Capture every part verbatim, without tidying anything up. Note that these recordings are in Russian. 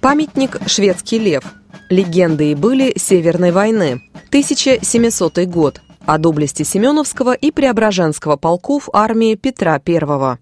Памятник «Шведский лев». Легенды и были Северной войны. тысяча семисотый год. О доблести Семеновского и Преображенского полков армии Петра Первого.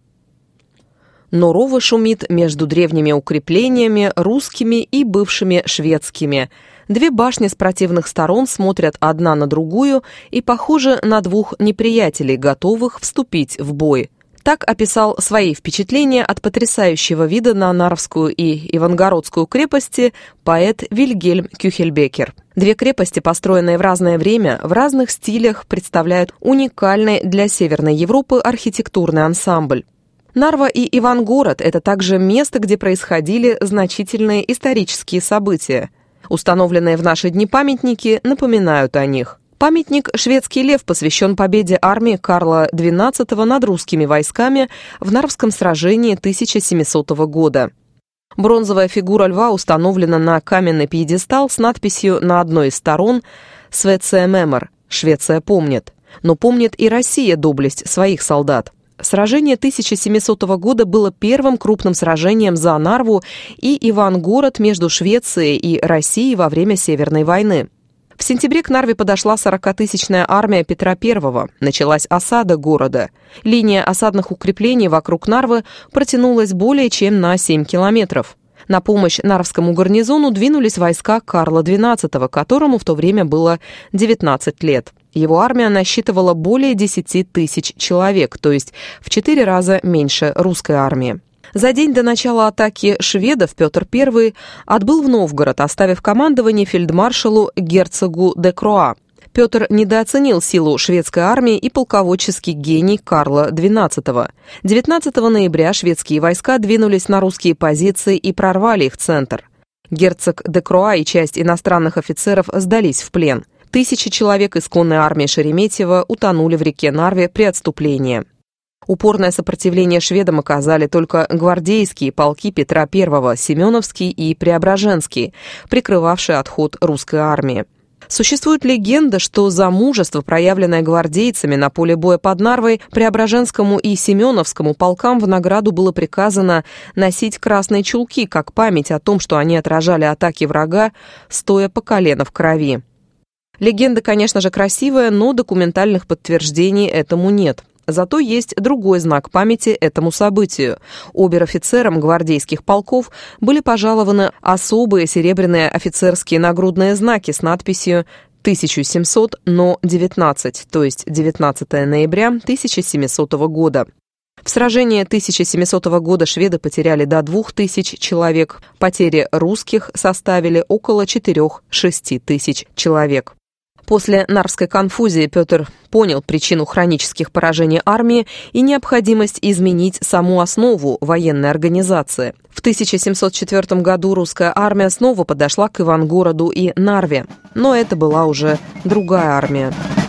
Норово шумит между древними укреплениями, русскими и бывшими шведскими. Две башни с противных сторон смотрят одна на другую и похожи на двух неприятелей, готовых вступить в бой. Так описал свои впечатления от потрясающего вида на Нарвскую и Ивангородскую крепости поэт Вильгельм Кюхельбекер. Две крепости, построенные в разное время, в разных стилях, представляют уникальный для Северной Европы архитектурный ансамбль. Нарва и Ивангород – это также место, где происходили значительные исторические события. Установленные в наши дни памятники напоминают о них. Памятник «Шведский лев» посвящен победе армии Карла двенадцатого над русскими войсками в Нарвском сражении тысяча семисотого года. Бронзовая фигура льва установлена на каменный пьедестал с надписью на одной из сторон «Швеция мемор» – «Швеция помнит». Но помнит и Россия доблесть своих солдат. Сражение тысяча семисотого года было первым крупным сражением за Нарву и Ивангород между Швецией и Россией во время Северной войны. В сентябре к Нарве подошла сорокатысячная армия Петра Первого. Началась осада города. Линия осадных укреплений вокруг Нарвы протянулась более чем на семь километров. На помощь Нарвскому гарнизону двинулись войска Карла двенадцатого, которому в то время было девятнадцать лет. Его армия насчитывала более десяти тысяч человек, то есть в четыре раза меньше русской армии. За день до начала атаки шведов Петр Первый отбыл в Новгород, оставив командование фельдмаршалу герцогу де Круа. Петр недооценил силу шведской армии и полководческий гений Карла двенадцатого. девятнадцатого ноября шведские войска двинулись на русские позиции и прорвали их центр. Герцог де Круа и часть иностранных офицеров сдались в плен. Тысячи человек из конной армии Шереметьева утонули в реке Нарве при отступлении. Упорное сопротивление шведам оказали только гвардейские полки Петра Первого, Семеновский и Преображенский, прикрывавшие отход русской армии. Существует легенда, что за мужество, проявленное гвардейцами на поле боя под Нарвой, Преображенскому и Семеновскому полкам в награду было приказано носить красные чулки, как память о том, что они отражали атаки врага, стоя по колено в крови. Легенда, конечно же, красивая, но документальных подтверждений этому нет. Зато есть другой знак памяти этому событию. Обер-офицерам гвардейских полков были пожалованы особые серебряные офицерские нагрудные знаки с надписью тысяча семьсот, но девятнадцать, то есть девятнадцатого ноября тысяча семисотого года. В сражении тысяча семисотого года шведы потеряли до двух тысяч человек, потери русских составили около четырех-шести тысяч человек. После Нарвской конфузии Петр понял причину хронических поражений армии и необходимость изменить саму основу военной организации. В тысяча семьсот четвёртом году русская армия снова подошла к Ивангороду и Нарве, но это была уже другая армия.